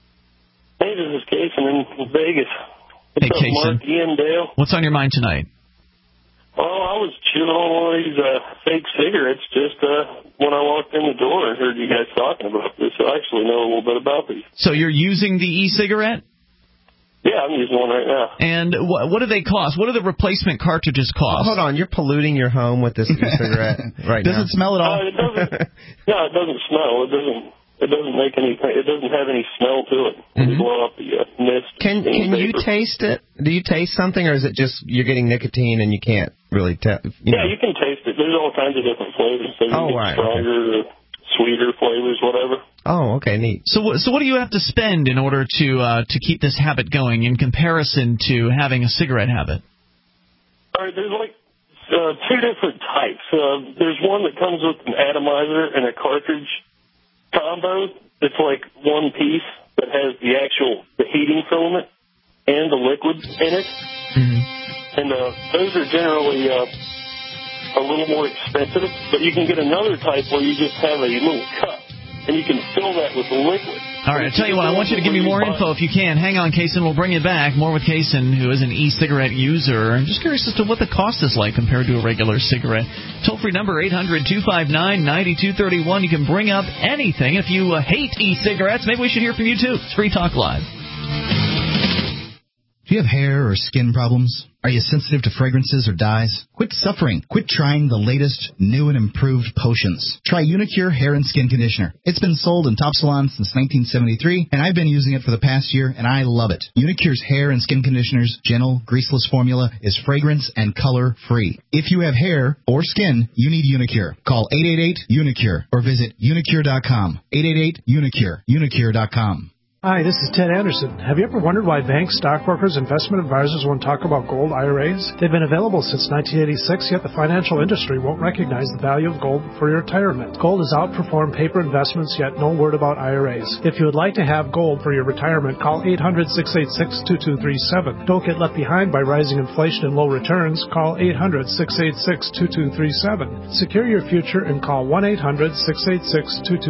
Hey, this is Kason in Vegas. What's hey, up, Kason. Mark, Ian, Dale? What's on your mind tonight? Oh, I was chewing on one of these uh, fake cigarettes just uh, when I walked in the door and heard you guys talking about this. So I actually know a little bit about these. So you're using the e-cigarette? Yeah, I'm using one right now. And what, what do they cost? What do the replacement cartridges cost? Hold on, you're polluting your home with this e-cigarette right Does now. Does it smell at all? Uh, it doesn't. No, it doesn't smell. It doesn't. It doesn't make any. It doesn't have any smell to it when Mm-hmm. you blow up the uh, mist. Can Can you taste it? Do you taste something, or is it just you're getting nicotine and you can't really tell? You yeah, know? you can taste it. There's all kinds of different flavors. So you Oh, can get right, stronger, or sweeter flavors, whatever. Oh, okay, neat. So, what, so what do you have to spend in order to uh, to keep this habit going in comparison to having a cigarette habit? All right, there's like uh, two different types. Uh, there's one that comes with an atomizer and a cartridge combo. It's like one piece that has the actual the heating filament and the liquid in it. Mm-hmm. And uh, those are generally uh, a little more expensive, but you can get another type where you just have a little cup, and you can fill that with the liquid. All right, I tell you what, I want you to give me more info if you can. Hang on, Kason, we'll bring you back. More with Kason, who is an e-cigarette user. I'm just curious as to what the cost is like compared to a regular cigarette. Toll-free number eight hundred two five nine nine two three one. You can bring up anything. If you uh, hate e-cigarettes, maybe we should hear from you, too. It's Free Talk Live. Do you have hair or skin problems? Are you sensitive to fragrances or dyes? Quit suffering. Quit trying the latest, new and improved potions. Try Unicure Hair and Skin Conditioner. It's been sold in top salons since nineteen seventy-three, and I've been using it for the past year, and I love it. Unicure's Hair and Skin Conditioner's gentle, greaseless formula is fragrance and color-free. If you have hair or skin, you need Unicure. Call eight eight eight UNICURE or visit unicure dot com. eight eight eight UNICURE. unicure dot com. Hi, this is Ted Anderson. Have you ever wondered why banks, stockbrokers, investment advisors won't talk about gold I R As? They've been available since nineteen eighty-six, yet the financial industry won't recognize the value of gold for your retirement. Gold has outperformed paper investments, yet no word about I R As. If you would like to have gold for your retirement, call eight hundred, six eight six, two two three seven. Don't get left behind by rising inflation and low returns. Call eight hundred, six eight six, two two three seven. Secure your future and call one eight hundred, six eight six, two two three seven.